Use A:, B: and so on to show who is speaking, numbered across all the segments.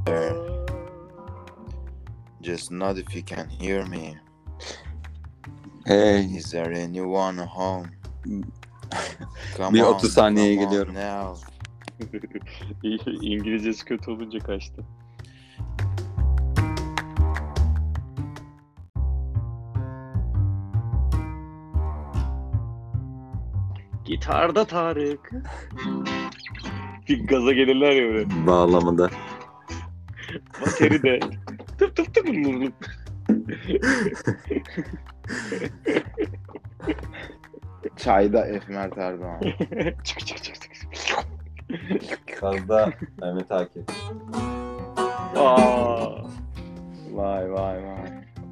A: Just nod if you can hear me.
B: Hey.
A: Is there anyone home? Come
B: Bir
A: on,
B: 30 saniyeye
A: come on
B: geliyorum.
A: now.
C: İngilizcesi kötü olunca kaçtı. Gitarda Tarık. Bir gaza gelirler ya öyle.
B: Bağlamada.
C: Bateride. Tıp tıp tıp vurulup.
A: Çayda F. Mert Erdoğan.
C: Çık çık çık çık.
B: Sazda Mehmet Akif.
C: Aa.
A: Vay vay vay.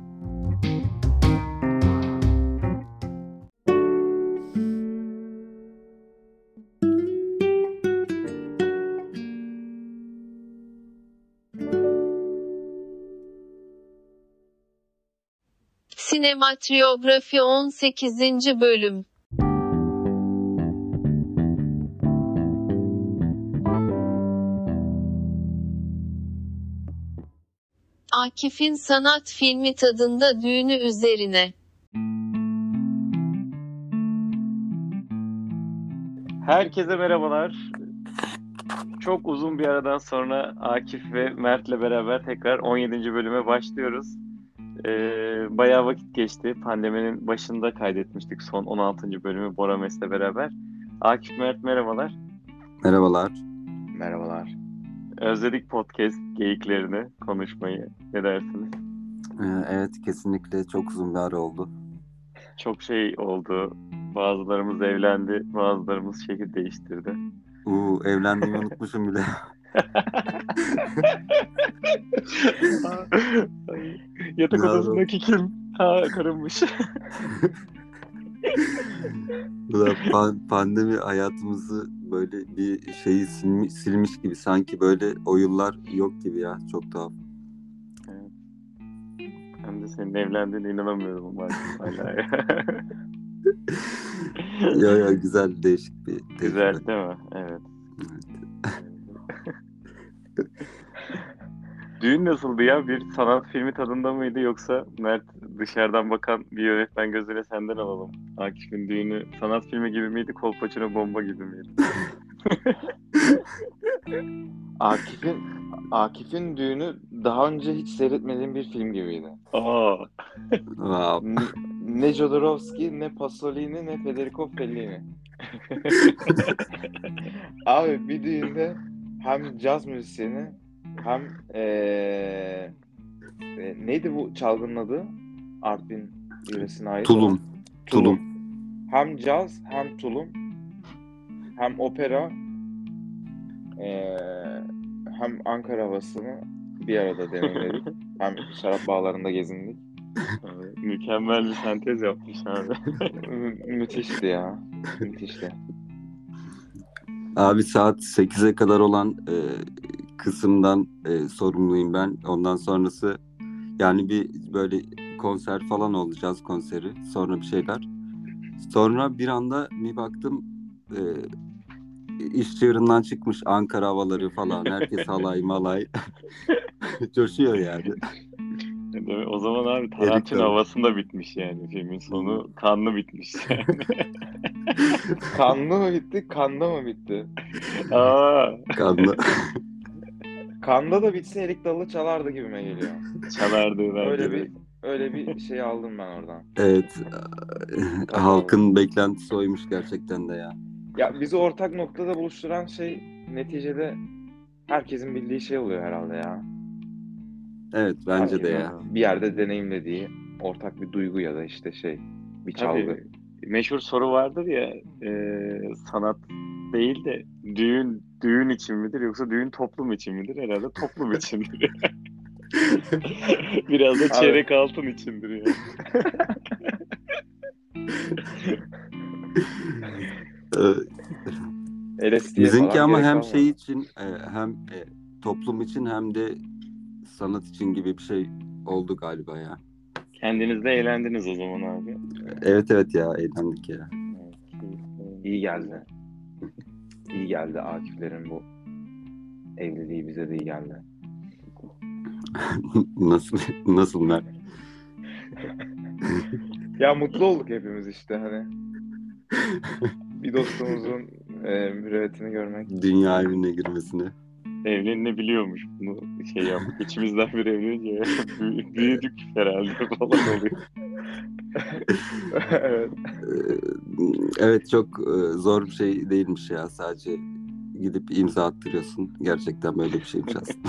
D: Sinematografi 18. bölüm. Akif'in sanat filmi tadında düğünü üzerine.
C: Herkese merhabalar. Çok uzun bir aradan sonra Akif ve Mert'le beraber tekrar 17. bölüme başlıyoruz. Bayağı vakit geçti. Pandeminin başında kaydetmiştik son 16. bölümü Bora Mes'le beraber. Akif, Mert merhabalar.
B: Merhabalar.
A: Merhabalar.
C: Özledik podcast geyiklerini, konuşmayı. Ne dersiniz?
B: Evet, kesinlikle çok uzun bir ara oldu.
C: Çok şey oldu. Bazılarımız evlendi, bazılarımız şehir değiştirdi.
B: Evlendiğimi unutmuşum bile.
C: Yatak
B: Ne
C: odasındaki kim? Ha, karınmış.
B: Pandemi hayatımızı böyle bir şeyi silmiş gibi. Sanki böyle o yıllar yok gibi ya. Çok tuhaf.
C: Evet. Ben de senin evlendiğine inanamıyorum hala.
B: Ya güzel, değişik bir tecrübe.
C: Güzel değil mi? Evet. Düğün nasıldı ya? Bir sanat filmi tadında mıydı yoksa Mert dışarıdan bakan bir yönetmen gözüyle senden alalım. Akif'in düğünü sanat filmi gibi miydi? Kolpaçino bomba gibi miydi?
A: Akif'in düğünü daha önce hiç seyretmediğim bir film gibiydi.
C: Aa.
B: Wow.
A: Ne Jodorowsky, ne Pasolini, ne Federico Fellini. Abi bir düğünde hem caz müzisyeni hem neydi bu çalgının adı? Artvin yöresine ait olan.
B: Tulum.
A: Hem caz hem tulum hem opera hem Ankara havasını bir arada deneyimledik. Hem şarap bağlarında gezindik.
C: Mükemmel bir sentez yapmış abi.
A: Müthişti ya. Müthişti.
B: Abi saat 8'e kadar olan kısımdan sorumluyum ben. Ondan sonrası yani bir böyle konser falan olacağız, konseri. Sonra bir şeyler. Sonra bir anda bir baktım iş çığırından çıkmış, Ankara havaları falan. Herkes halay malay. Coşuyor yani.
C: O zaman abi Tarantino havasında bitmiş yani. Filmin sonu kanlı bitmiş yani.
A: Kanlı mı bitti, kanda mı bitti?
C: Aa.
B: Kanlı.
A: Kanda da bitse Erik Dalı çalardı gibime geliyor.
C: Çalardı bence
A: öyle bir şey aldım ben oradan.
B: Evet. Halkın beklentisi oymuş gerçekten de ya.
A: Ya bizi ortak noktada buluşturan şey neticede herkesin bildiği şey oluyor herhalde ya.
B: Evet, bence
A: herkesin
B: de ya.
A: Bir yerde deneyimlediği ortak bir duygu ya da işte bir çalgı.
C: Tabii. Meşhur soru vardır ya, sanat değil de düğün için midir yoksa düğün toplum için midir? Herhalde toplum içindir. Biraz da çeyrek altın içindir yani.
B: Bizimki ama hem şey için hem toplum için hem de sanat için gibi bir şey oldu galiba ya.
C: Kendiniz de eğlendiniz o zaman abi.
B: Evet ya, eğlendik ya.
A: İyi geldi. İyi geldi Akif'lerin bu evliliği, bize de iyi geldi.
B: Nasıl Mert?
A: Ya mutlu olduk hepimiz işte hani. Bir dostumuzun mürüvvetini görmek.
B: Dünya evine girmesine.
C: Evlenilebiliyormuş bunu şey yaptık. İçimizden biri evlenince büyüdük herhalde falan oluyor.
A: Evet.
B: Evet, çok zor bir şey değilmiş ya. Sadece gidip imza attırıyorsun. Gerçekten böyle bir şeymiş aslında.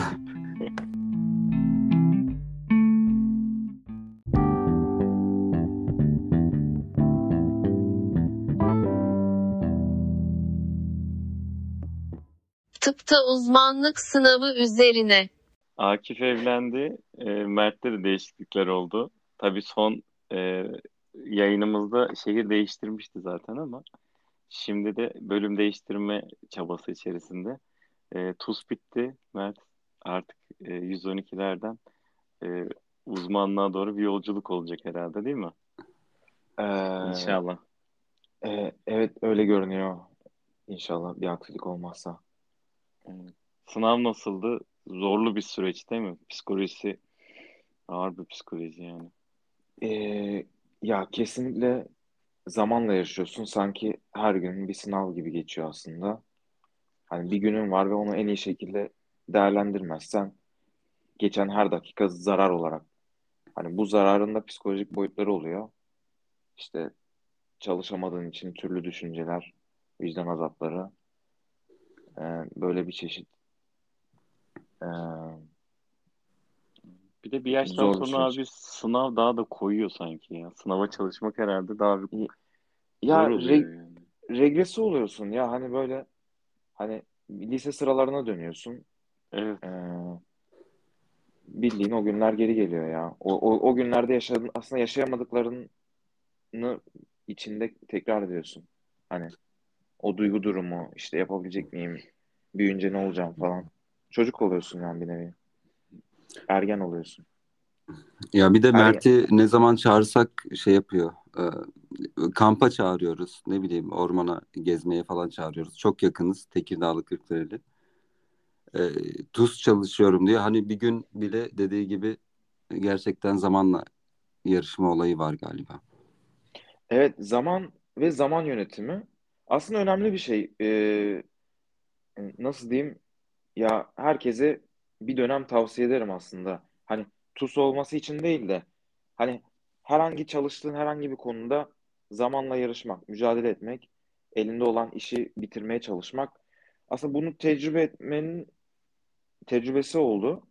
D: Tıpta uzmanlık sınavı üzerine.
C: Akif evlendi. Mert'te de değişiklikler oldu. Tabii son yayınımızda şehir değiştirmişti zaten ama şimdi de bölüm değiştirme çabası içerisinde. TUS bitti Mert. Artık 112'lerden e, uzmanlığa doğru bir yolculuk olacak herhalde değil mi?
A: Ee,
C: İnşallah.
A: evet öyle görünüyor. İnşallah bir aksilik olmazsa.
C: Evet. Sınav nasıldı? Zorlu bir süreç değil mi? Psikolojisi ağır bir psikoloji yani.
A: Ee, ya kesinlikle zamanla yaşıyorsun. Sanki her gün bir sınav gibi geçiyor aslında. Hani bir günün var ve onu en iyi şekilde değerlendirmezsen geçen her dakika zarar olarak. Hani bu zararın da psikolojik boyutları oluyor. İşte çalışamadığın için türlü düşünceler, vicdan azapları, böyle bir çeşit e,
C: Bir de bir yaştan
A: zor bir
C: sonra
A: süreç.
C: abi sınav daha da koyuyor sanki ya. Sınava çalışmak herhalde daha bir zor
A: Ya
C: oluyor yani.
A: regresi oluyorsun ya hani böyle hani lise sıralarına dönüyorsun.
C: Evet.
A: E, bildiğin o günler geri geliyor ya. O günlerde yaşadığın aslında yaşayamadıklarını içinde tekrar ediyorsun. Hani o duygu durumu işte yapabilecek miyim? Büyüyünce ne olacağım falan. Çocuk oluyorsun yani bir nevi. Ergen oluyorsun.
B: Ya bir de
A: Ergen.
B: Mert'i ne zaman çağırsak şey yapıyor. Kampa çağırıyoruz. Ne bileyim, ormana gezmeye falan çağırıyoruz. Çok yakınız. Tekirdağlı Kırklareli. TUS çalışıyorum diyor. Hani bir gün bile dediği gibi gerçekten zamanla yarışma olayı var galiba.
A: Evet, zaman ve zaman yönetimi aslında önemli bir şey. Nasıl diyeyim? Ya herkese bir dönem tavsiye ederim aslında. Hani TUS olması için değil de hani herhangi çalıştığın herhangi bir konuda zamanla yarışmak, mücadele etmek, elinde olan işi bitirmeye çalışmak. Aslında bunu tecrübe etmenin tecrübesi oldu.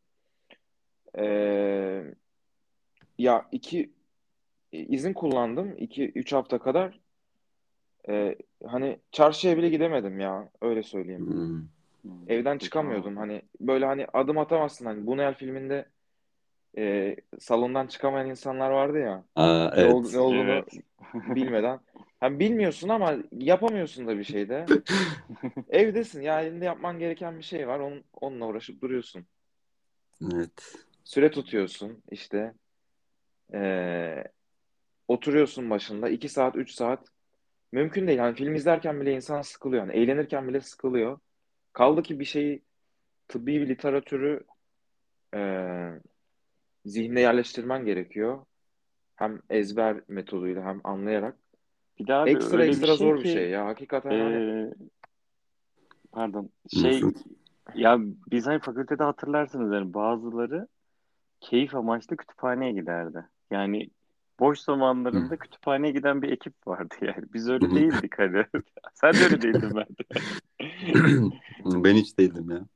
A: Ee, ya izin kullandım 2-3 hafta kadar. Hani çarşıya bile gidemedim ya öyle söyleyeyim.
B: Hmm.
A: Evden
C: Kötü
A: çıkamıyordum
C: oldu.
A: hani böyle hani adım atamazsın hani Bunel filminde salondan çıkamayan insanlar vardı ya
B: Aa,
A: ne
B: evet.
A: olduğunu
C: Evet.
A: bilmeden. Hem bilmiyorsun ama yapamıyorsun da bir şey de. Evdesin ya elinde yapman gereken bir şey var onunla uğraşıp duruyorsun.
B: Evet.
A: Süre tutuyorsun işte ee, oturuyorsun başında 2 saat 3 saat mümkün değil. Hani film izlerken bile insan sıkılıyor. Hani eğlenirken bile sıkılıyor. Kaldı ki bir şeyi tıbbi bir literatürü e, zihne yerleştirmen gerekiyor. Hem ezber metoduyla hem anlayarak.
C: Bir daha abi
A: Ekstra
C: öyle bir
A: ekstra
C: şey
A: zor bir
C: ki
A: şey ya. Hakikaten hani
C: e, pardon
B: Nasıl?
C: ya biz hani fakültede hatırlarsınız yani bazıları keyif amaçlı kütüphaneye giderdi. Yani boş
B: Hı.
C: zamanlarında kütüphaneye giden bir ekip vardı yani. Biz öyle değildik hani. Sen de öyle değildin ben de.
B: Ben hiç değildim ya.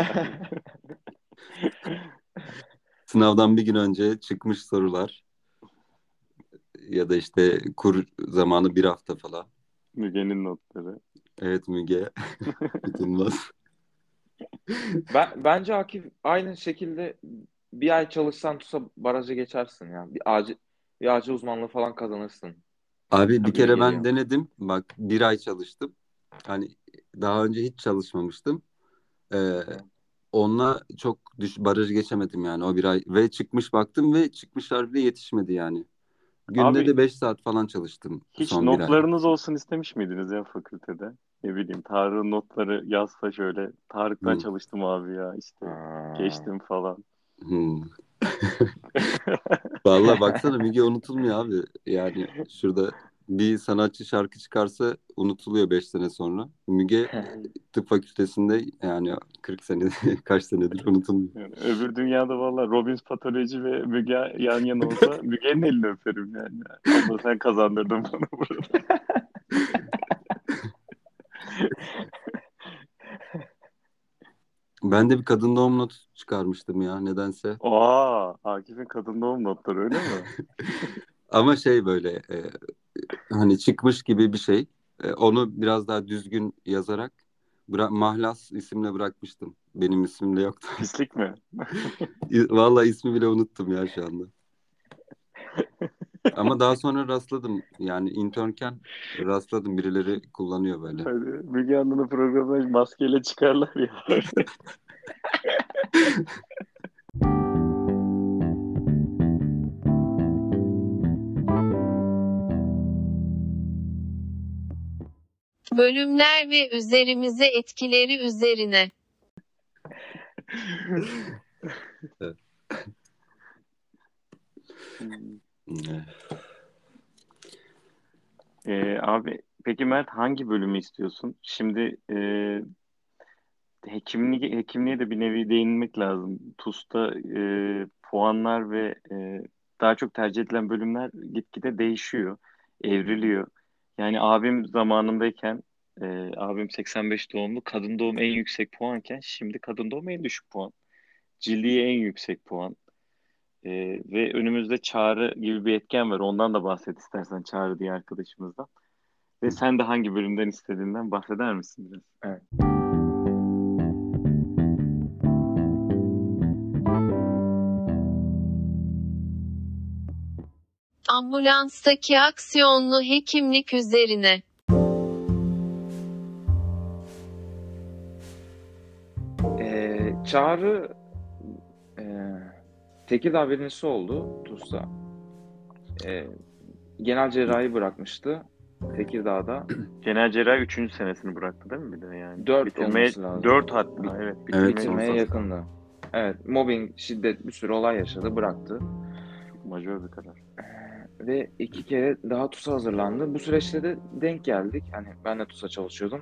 B: Sınavdan bir gün önce çıkmış sorular ya da işte kur zamanı bir hafta falan.
C: Müge'nin notları.
B: Evet, Müge. Tutulmaz.
A: bence Akif aynı şekilde bir ay çalışsan TUS'a barajı geçersin ya. Bir acil uzmanlığı falan kazanırsın
B: Abi bir
A: gibi
B: kere ben
A: geliyor.
B: denedim. Bak, bir ay çalıştım. Hani daha önce hiç çalışmamıştım.
A: Hı
B: Ee,
A: hı.
B: onunla çok barajı geçemedim yani o bir ay. Ve çıkmış baktım ve çıkmışlar bile yetişmedi yani. Günde
C: Abi
B: de 5 saat falan çalıştım
C: hiç
B: son bir ay.
C: notlarınız olsun istemiş miydiniz ya fakültede? Ne bileyim Tarık'ın notları yazsa şöyle. Tarık'tan
B: Hı.
C: çalıştım abi ya işte
A: Aa,
C: geçtim falan.
B: Hmm. Vallahi baksana Müge unutulmuyor abi. Yani şurada bir sanatçı şarkı çıkarsa unutuluyor 5 sene sonra. Müge tıp fakültesinde yani 40 sene kaç senedir unutulmuyor.
C: Yani öbür dünyada valla Robbins Patoloji ve Müge yan yana olsa Müge'nin elini öperim yani. Abla sen kazandırdın bana burada.
B: Ben de bir kadın doğum notu çıkarmıştım ya nedense.
C: Akif'in kadın doğum notları öyle mi?
B: Ama şey böyle hani çıkmış gibi bir şey. Onu biraz daha düzgün yazarak Mahlas isimle bırakmıştım. Benim ismim de yoktu.
C: Pislik mi?
B: Vallahi ismi bile unuttum ya şu anda. Ama daha sonra rastladım. Yani internken rastladım. Birileri kullanıyor böyle.
C: Hadi Müge Anlı'nın programına maskeyle çıkarlar ya.
D: Bölümler ve üzerimize etkileri üzerine.
B: Evet.
C: Abi peki Mert hangi bölümü istiyorsun? Şimdi hekimliğe de bir nevi değinmek lazım. TUS'ta puanlar ve daha çok tercih edilen bölümler gitgide değişiyor, evriliyor. Yani abim zamanındayken abim 85 doğumlu, kadın doğum en yüksek puanken şimdi kadın doğum en düşük puan. Cildiye en yüksek puan. Ve önümüzde Çağrı gibi bir etken var. Ondan da bahset istersen Çağrı diye arkadaşımızdan. Ve sen de hangi bölümden istediğinden bahseder misin biraz?
A: Evet.
D: Ambulanstaki aksiyonlu hekimlik üzerine.
A: Çağrı Tekirdağ birincisi oldu TUS'ta. Genel cerrahi bırakmıştı Tekirdağ'da.
C: Genel cerrahi 3. senesini bıraktı değil mi bir de yani?
A: 4 olması lazım.
C: 4 hatta evet.
B: Evet.
A: Bitirmeye yakındı. Evet, mobbing, şiddet bir sürü olay yaşadı, bıraktı.
C: Majör bir karar.
A: Ve 2 kere daha TUS'a hazırlandı. Bu süreçte de denk geldik. Hani ben de TUS'a çalışıyordum.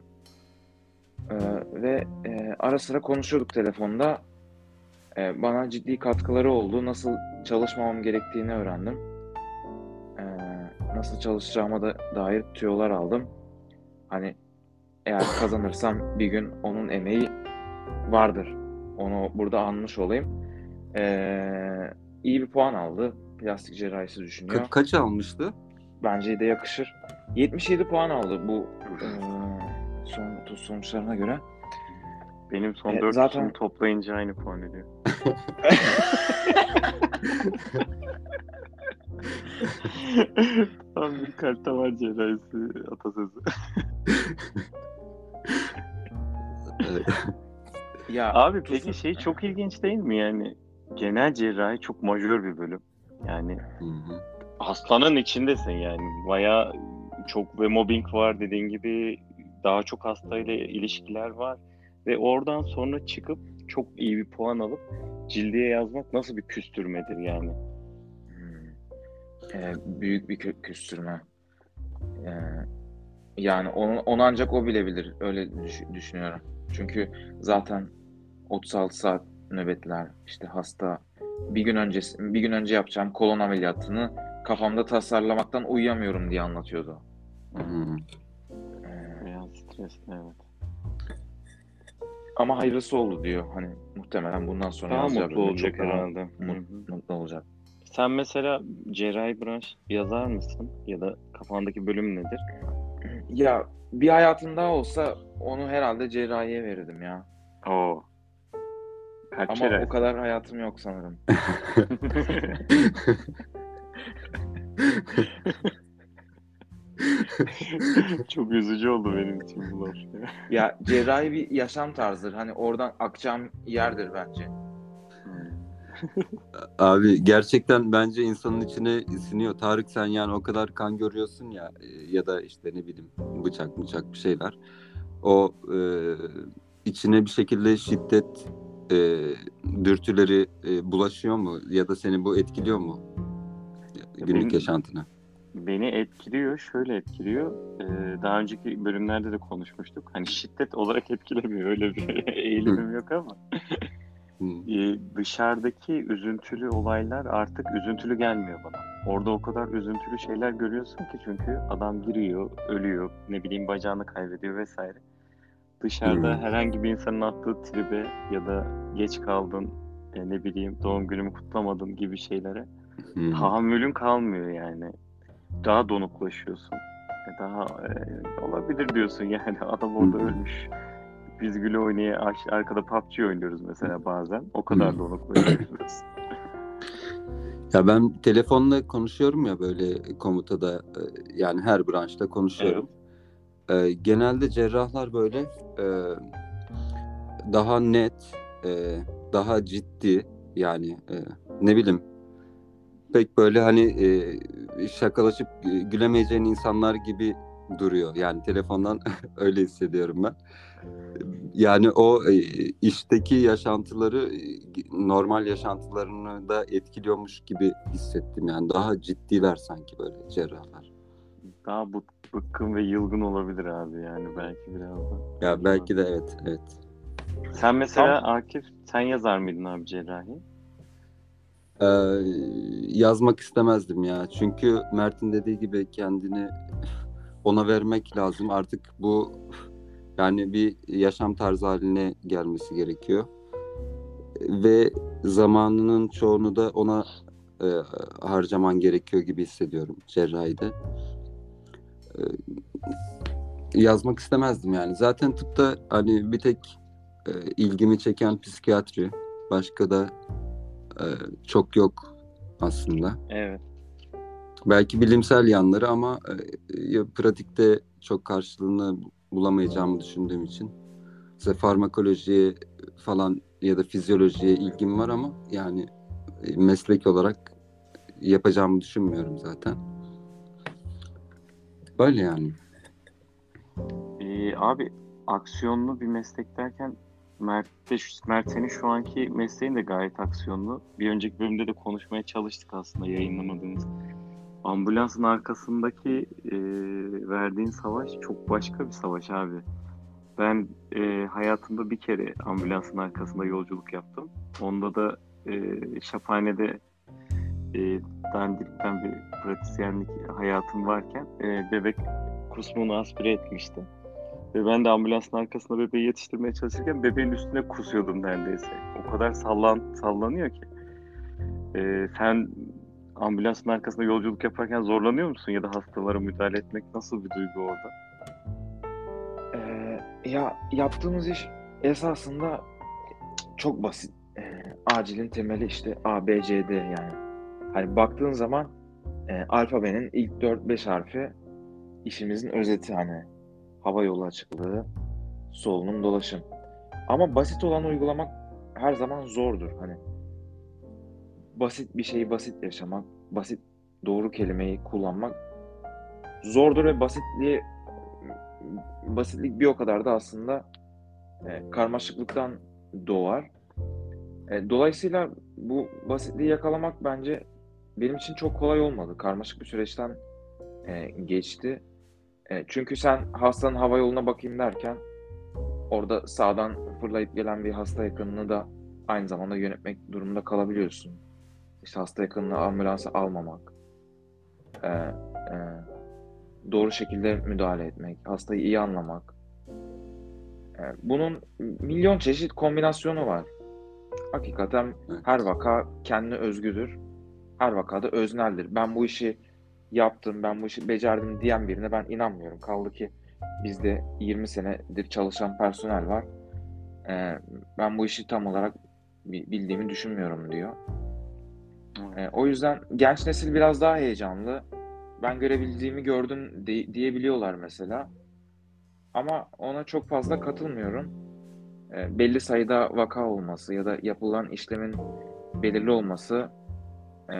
A: Ve ara sıra konuşuyorduk telefonda. Bana ciddi katkıları oldu. Nasıl çalışmamam gerektiğini öğrendim. Nasıl çalışacağıma da dair tüyolar aldım. Hani eğer kazanırsam bir gün onun emeği vardır. Onu burada anmış olayım. İyi bir puan aldı. Plastik cerrahisi düşünüyor.
B: Kaç almıştı?
A: Bence de yakışır. 77 puan aldı bu son TUS sonuçlarına göre.
C: Benim son 4
A: zaten
C: toplayınca aynı puan ediyor. Tam bir kalp damar cerrahisi atasözü.
A: ya
C: Abi peki şey çok ilginç değil mi yani? Genel cerrahi çok majör bir bölüm. Yani hastanın içindesin yani. Bayağı çok ve mobbing var dediğin gibi daha çok hastayla ilişkiler var. Ve oradan sonra çıkıp çok iyi bir puan alıp cildiye yazmak nasıl bir küstürmedir yani?
A: Büyük bir küstürme. Yani onu ancak o bilebilir. Öyle düşünüyorum. Çünkü zaten 36 saat nöbetler, işte hasta bir gün önce yapacağım kolon ameliyatını kafamda tasarlamaktan uyuyamıyorum diye anlatıyordu.
C: Biraz stresli evet.
A: Ama hayırlısı oldu diyor. Hani muhtemelen bundan sonra
C: Daha
A: yazacağı
C: mutlu
A: bölümde
C: olacak
A: çok daha
C: herhalde.
A: mutlu olacak.
C: Sen mesela cerrahi branş yazar mısın? Ya da kafandaki bölüm nedir?
A: Ya bir hayatım daha olsa onu herhalde cerrahiye verirdim ya.
C: Oo.
A: Ama o kadar hayatım yok sanırım.
C: Çok üzücü oldu benim için bu laf.
A: Ya cerrahi bir yaşam tarzıdır. Hani oradan akacağım yerdir bence.
B: Abi gerçekten bence insanın içine siniyor. Tarık sen yani o kadar kan görüyorsun ya ya da işte ne bileyim bıçak bir şeyler. O içine bir şekilde şiddet dürtüleri bulaşıyor mu? Ya da seni bu etkiliyor mu? Günlük
C: Benim,
B: yaşantına.
C: beni etkiliyor, şöyle etkiliyor. Daha önceki bölümlerde de konuşmuştuk. Hani şiddet olarak etkilemiyor, öyle bir eğilimim yok ama.
B: Hı.
C: Dışarıdaki üzüntülü olaylar artık üzüntülü gelmiyor bana. Orada o kadar üzüntülü şeyler görüyorsun ki, çünkü adam giriyor, ölüyor, ne bileyim bacağını kaybediyor vesaire. Dışarıda herhangi bir insanın attığı tribe ya da geç kaldın, ne bileyim doğum günümü kutlamadın gibi şeylere tahammülün kalmıyor yani. Daha donuklaşıyorsun. Daha olabilir diyorsun yani, adam orada ölmüş. Biz güle oynaya arkada PUBG oynuyoruz mesela bazen. O kadar donuklaşıyoruz.
B: Ya ben telefonla konuşuyorum ya böyle komutada, yani her branşta konuşuyorum. Genelde cerrahlar böyle daha net, daha ciddi, yani ne bileyim, pek böyle hani şakalaşıp gülemeyeceğin insanlar gibi duruyor. Yani telefondan öyle hissediyorum ben. Yani o işteki yaşantıları normal yaşantılarını da etkiliyormuş gibi hissettim. Yani daha ciddiler sanki böyle cerrahlar.
C: Daha bıkkın ve yılgın olabilir abi, yani belki biraz da.
B: Ya belki de evet.
C: Sen mesela Akif, sen yazar mıydın abi cerrahi?
B: Yazmak istemezdim ya. Çünkü Mert'in dediği gibi kendini ona vermek lazım. Artık bu yani bir yaşam tarzı haline gelmesi gerekiyor. Ve zamanının çoğunu da ona harcaman gerekiyor gibi hissediyorum cerrahide. Yazmak istemezdim yani. Zaten tıpta hani bir tek ilgimi çeken psikiyatri. Başka da çok yok aslında.
C: Evet.
B: Belki bilimsel yanları ama pratikte çok karşılığını bulamayacağımı düşündüğüm için. Mesela farmakolojiye falan ya da fizyolojiye ilgim var ama yani meslek olarak yapacağımı düşünmüyorum zaten. Böyle yani.
C: Abi, aksiyonlu bir meslek derken Mert senin şu anki mesleğin de gayet aksiyonlu. Bir önceki bölümde de konuşmaya çalıştık aslında, yayınlamadığımız. Ambulansın arkasındaki verdiğin savaş çok başka bir savaş abi. Ben hayatımda bir kere ambulansın arkasında yolculuk yaptım. Onda da şaphanede dandirikten bir pratisyenlik hayatım varken bebek kusmunu aspire etmişti. Ve ben de ambulansın arkasında bebeği yetiştirmeye çalışırken bebeğin üstüne kusuyordum neredeyse. O kadar sallanıyor ki. Sen ambulansın arkasında yolculuk yaparken zorlanıyor musun? Ya da hastalara müdahale etmek nasıl bir duygu orada?
A: Ya yaptığımız iş esasında çok basit. Acilin temeli işte A, B, C, D yani. Hani baktığın zaman alfabenin ilk 4-5 harfi işimizin özeti hani. Hava yolu açıklığı, solunum, dolaşım. Ama basit olan uygulamak her zaman zordur. Hani basit bir şeyi basit yaşamak, basit doğru kelimeyi kullanmak zordur ve basitlik bir o kadar da aslında karmaşıklıktan doğar. Dolayısıyla bu basitliği yakalamak bence benim için çok kolay olmadı. Karmaşık bir süreçten geçti. Çünkü sen hastanın hava yoluna bakayım derken orada sağdan fırlayıp gelen bir hasta yakınını da aynı zamanda yönetmek durumunda kalabiliyorsun. İşte hasta yakınını ambulansa almamak, e, e, doğru şekilde müdahale etmek, hastayı iyi anlamak. Bunun milyon çeşit kombinasyonu var. Hakikaten her vaka kendine özgüdür. Her vakada özneldir. Ben bu işi yaptım, ben bu işi becerdim diyen birine ben inanmıyorum. Kaldı ki bizde 20 senedir çalışan personel var. Ben bu işi tam olarak bildiğimi düşünmüyorum diyor. O yüzden genç nesil biraz daha heyecanlı. Ben görebildiğimi gördüm diyebiliyorlar mesela. Ama ona çok fazla katılmıyorum. Belli sayıda vaka olması ya da yapılan işlemin belirli olması e,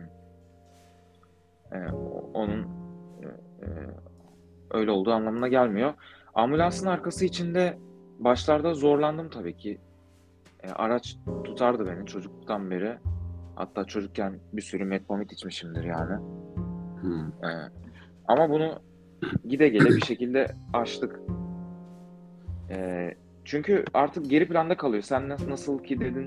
A: onun e, öyle olduğu anlamına gelmiyor. Ambulansın arkası içinde başlarda zorlandım tabii ki. Araç tutardı beni çocukluktan beri. Hatta çocukken bir sürü metpomit içmişimdir yani.
B: Hı.
A: E, Ama bunu gide gele bir şekilde aştık. Çünkü artık geri planda kalıyor. Sen nasıl ki dedin,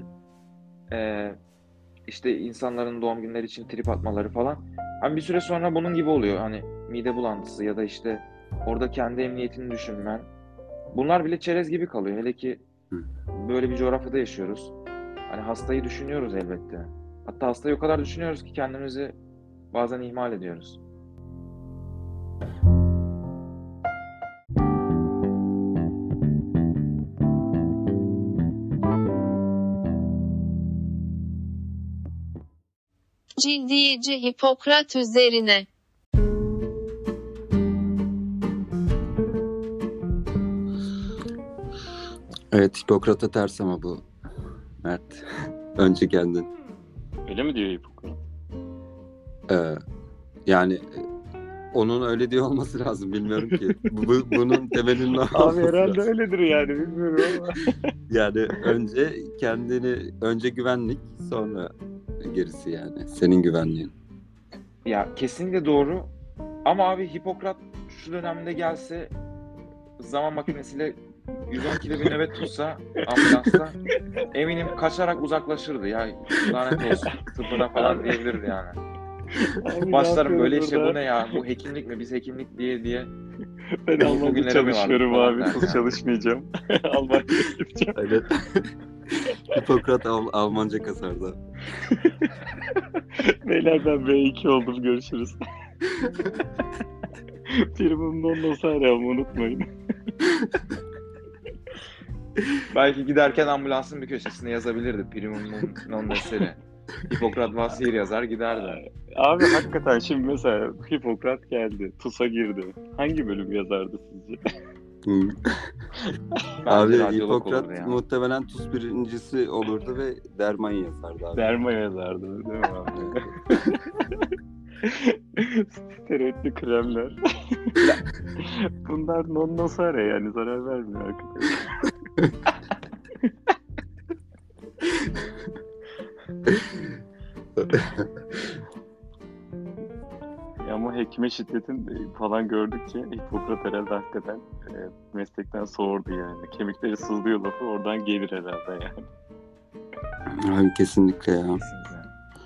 A: işte insanların doğum günleri için trip atmaları falan. Hani bir süre sonra bunun gibi oluyor. Hani mide bulantısı ya da işte orada kendi emniyetini düşünmen. Bunlar bile çerez gibi kalıyor. Hele ki
B: Hı.
A: böyle bir coğrafyada yaşıyoruz. Hani hastayı düşünüyoruz elbette. Hatta hastayı o kadar düşünüyoruz ki kendimizi bazen ihmal ediyoruz.
D: Ciddiyeci Hipokrat üzerine.
B: Evet, Hipokrat'a ters ama bu Mert. Önce kendin.
C: Öyle mi diyor Hipokrat?
B: Ee, yani onun öyle diyor olması lazım. Bilmiyorum ki. Bunun temelinin ne
C: Abi
B: olması
C: herhalde
B: lazım.
C: öyledir yani, bilmiyorum ama.
B: Yani önce güvenlik, sonra gerisi yani. Senin güvenliğin.
A: Ya kesinlikle doğru. Ama abi Hipokrat şu dönemde gelse, zaman makinesiyle 112'de bir nöbet tutsa ambulansta, eminim kaçarak uzaklaşırdı. Ya lanet olsun tıbbına falan
C: Abi,
A: diyebilirdi yani.
C: abi ne
A: Başlarım
C: yapıyoruz
A: böyle işe, bu
C: burada?
A: ne ya? Bu hekimlik mi? Biz hekimlik diye.
C: Ben Alman'da
A: Bugünlere mi vardık
C: çalışıyorum
A: falan
C: abi.
A: derdi
C: Tuz
A: yani.
C: çalışmayacağım. Almanya'ya gideceğim.
B: Aynen. Hipokrat Almanca kasardı.
C: Beyler ben B2 oldum. Görüşürüz. Primum non nocere ama unutmayın.
A: Belki giderken ambulansın bir köşesine yazabilirdi. Primum non nocere. Hipokrat vasiyir yazar giderdi.
C: Abi hakikaten şimdi mesela Hipokrat geldi. TUS'a girdi. Hangi bölüm yazardı sizce?
B: Hı.
A: Bence
B: Abi
A: radyolog olurdu
B: Hipokrat
A: ya.
B: muhtemelen TUS birincisi olurdu ve derman yazardı abi.
C: Derma yazardı değil mi abi? Steroidli kremler. Bunlar non nocere yani, zarar vermiyor arkadaşlar. Ama hekime şiddetin falan gördükçe Hipokrat herhalde hakikaten meslekten soğurdu yani. Kemikleri sızlıyor lafı oradan gelir herhalde yani.
B: Abi kesinlikle ya.
A: Kesinlikle.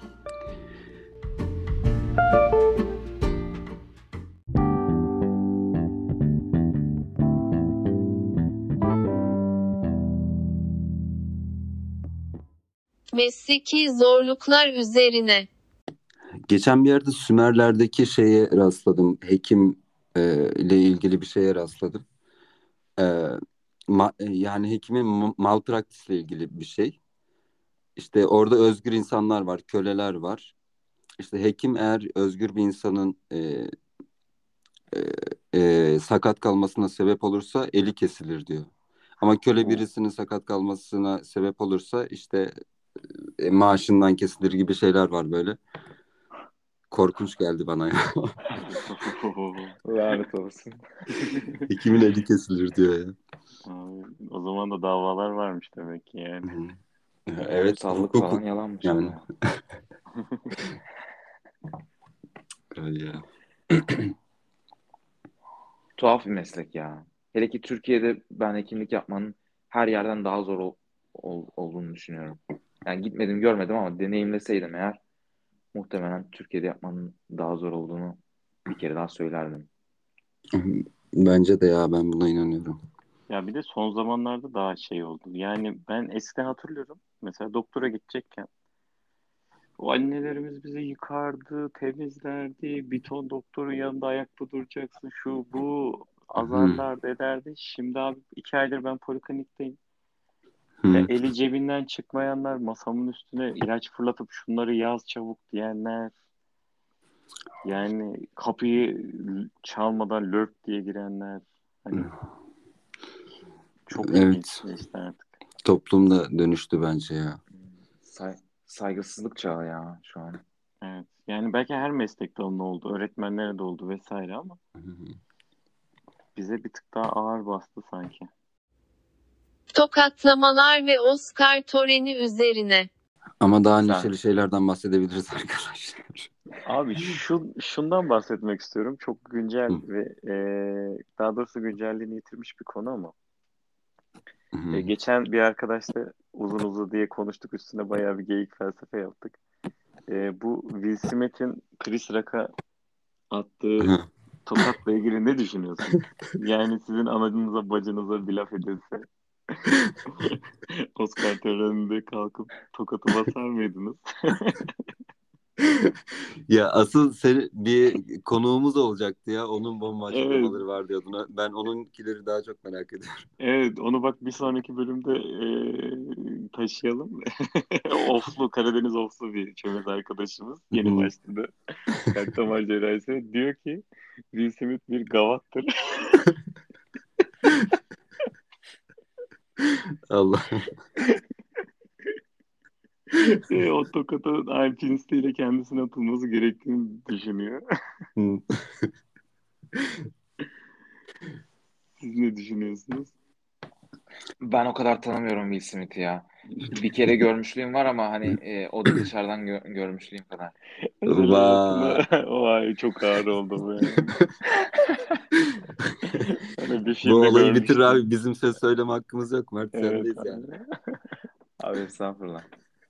D: Mesleki zorluklar üzerine.
B: Geçen bir yerde Sümerler'deki şeye rastladım. Hekim ile ilgili bir şeye rastladım. E, yani hekimin malpraktis ile ilgili bir şey. İşte orada özgür insanlar var, köleler var. İşte hekim eğer özgür bir insanın sakat kalmasına sebep olursa eli kesilir diyor. Ama köle
A: Oo.
B: birisinin sakat kalmasına sebep olursa işte maaşından kesilir gibi şeyler var böyle. Korkunç geldi bana ya.
A: Lanet olsun.
B: Hekimin eli kesilir diyor ya.
C: Abi, o zaman da davalar varmış demek ki yani.
B: Hı. Evet,
A: Uyumsallık falan
B: hukuk
A: yalanmış
B: yani.
A: ama.
B: Öyle ya.
A: Tuhaf bir meslek ya. Hele ki Türkiye'de ben hekimlik yapmanın her yerden daha zor olduğunu düşünüyorum. Yani gitmedim görmedim ama deneyimleseydim eğer muhtemelen Türkiye'de yapmanın daha zor olduğunu bir kere daha söylerdim.
B: Bence de ya, ben buna inanıyorum.
C: Ya bir de son zamanlarda daha şey oldu. Yani ben eskiden hatırlıyorum. Mesela doktora gidecekken o annelerimiz bizi yıkardı, temizlerdi. Bir ton doktorun yanında ayakta duracaksın. Şu bu
B: Hı.
C: azarlardı ederdi. Şimdi abi 2 aydır ben poliklinikteyim. Ya
B: Hı.
C: eli cebinden çıkmayanlar, masamın üstüne ilaç fırlatıp şunları yaz çabuk diyenler. Yani kapıyı çalmadan lörp diye girenler. Hani çok
B: Evet.
C: ilginçleşti artık.
B: Toplum da dönüştü bence ya.
A: Saygısızlık çağı ya şu an.
C: Evet. Yani belki her meslek dalında oldu. Öğretmenlere de oldu vesaire ama bize bir tık daha ağır bastı sanki.
D: Tokatlamalar ve Oscar töreni üzerine.
B: Ama daha
A: Güzel.
B: neşeli şeylerden bahsedebiliriz arkadaşlar.
C: Abi şundan bahsetmek istiyorum. Çok güncel
B: Hı.
C: ve daha doğrusu güncelliğini yitirmiş bir konu ama.
B: Hı.
C: Geçen bir arkadaşla uzun uzun diye konuştuk. Üstüne bayağı bir geyik felsefe yaptık. Bu Will Smith'in Chris Rock'a attığı
B: Hı.
C: tokatla ilgili ne düşünüyorsunuz? Yani sizin anacınıza bacınıza bir laf edilse Oscar töreninde kalkıp tokatı basar mıydınız?
B: Ya asıl bir konuğumuz olacaktı ya. Onun bomba
C: Evet,
B: açıklamaları var diyordun. Ben onunkileri daha çok merak ediyorum.
C: evet. Onu bak bir sonraki bölümde taşıyalım. Oflu, Karadeniz oflu bir çömez arkadaşımız. Yeni
B: Hı.
C: başladı. Kalp damar cerrahisi. Diyor ki Will Smith bir gavattır.
B: Allah.
C: O tokatın alpinistiyle kendisine atılması gerektiğini düşünüyor.
B: Hı.
C: Siz ne düşünüyorsunuz?
A: Ben o kadar tanımıyorum Will Smith'i ya. Bir kere görmüşlüğüm var ama hani o da dışarıdan görmüşlüğüm kadar.
C: Özel hayatında
B: Vay.
C: vay çok ağır oldu bu yani. Hani bir
B: Bu
C: filmde
B: olayı bitir
C: görmüştüm.
B: abi. Bizim söz söyleme hakkımız yok. Mert
C: Evet
B: sendeyiz yani.
C: abi.
A: Abi estağfurullah.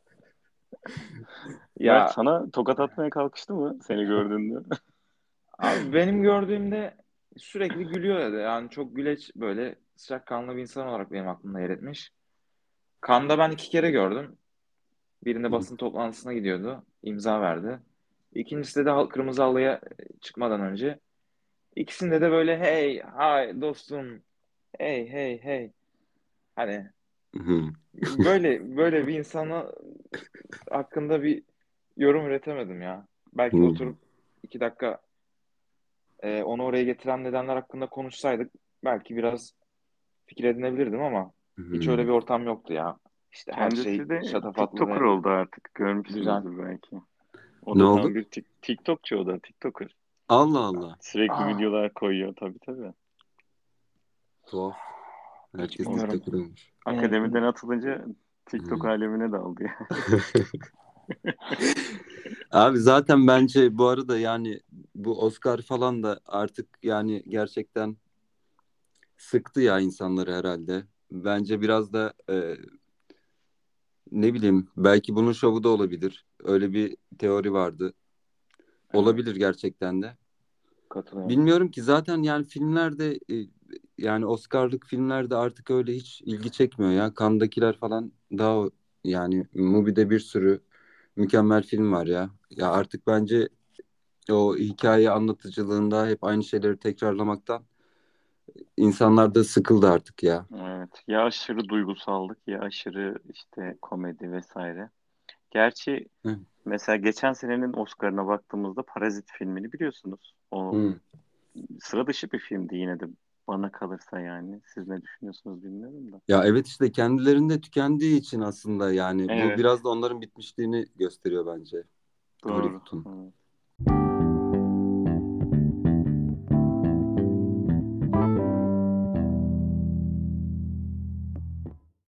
C: Mert
A: Ya
C: sana tokat atmaya kalkıştı mı seni gördüğünde?
A: abi benim gördüğümde sürekli gülüyor dedi. Yani çok güleç böyle sıcakkanlı bir insan olarak benim aklımda yer etmiş. Cannes'da ben 2 kere gördüm. Birinde basın toplantısına gidiyordu. İmza verdi. İkincisinde de kırmızı halıya çıkmadan önce. İkisinde de böyle hey, hi dostum, hey, hey, hey. Hani
B: Hı.
A: böyle bir insana hakkında bir yorum üretemedim ya. Belki
B: Hı.
A: oturup 2 dakika onu oraya getiren nedenler hakkında konuşsaydık belki biraz fikir edinebilirdim ama hiç
B: Hı.
A: öyle bir ortam yoktu ya. İşte her şey
C: Kendisi de
A: şatafatlı
C: TikToker
A: ve
C: oldu artık.
A: güzel.
C: Görmüşsünüzdür belki. O
B: Ne
C: da
B: oldu?
C: tam bir TikTokçu o da. TikToker.
B: Allah Allah.
C: Sürekli
A: Ah,
C: videolar koyuyor tabii tabii.
B: Tuhaf.
A: hiç
B: Herkes
C: O
A: bilmiyorum.
B: TikToker olmuş.
C: akademiden atılınca TikTok
B: Hı.
C: alemine daldı ya.
B: Abi zaten bence bu arada yani bu Oscar falan da artık yani gerçekten sıktı ya insanları herhalde. Bence biraz da ne bileyim belki bunun şovu da olabilir. Öyle bir teori vardı.
A: Evet,
B: Olabilir gerçekten de.
A: katılıyorum.
B: Bilmiyorum ki zaten yani filmlerde yani Oscar'lık filmlerde artık öyle hiç ilgi çekmiyor ya. Cannes'dakiler falan daha yani Mubi'de bir sürü mükemmel film var ya. Ya artık bence o hikaye anlatıcılığında hep aynı şeyleri tekrarlamaktan insanlar da sıkıldı artık ya.
C: Evet. Ya aşırı duygusallık ya aşırı işte komedi vesaire. Gerçi
B: Hı.
C: mesela geçen senenin Oscar'ına baktığımızda Parazit filmini biliyorsunuz. O
B: Hı.
C: sıra dışı bir filmdi yine de bana kalırsa yani. Siz ne düşünüyorsunuz bilmiyorum da.
B: Ya evet işte kendilerinde tükendiği için aslında yani bu
C: Evet.
B: biraz da onların bitmişliğini gösteriyor bence
C: Doğru.
B: Hollywood'un.
C: Evet.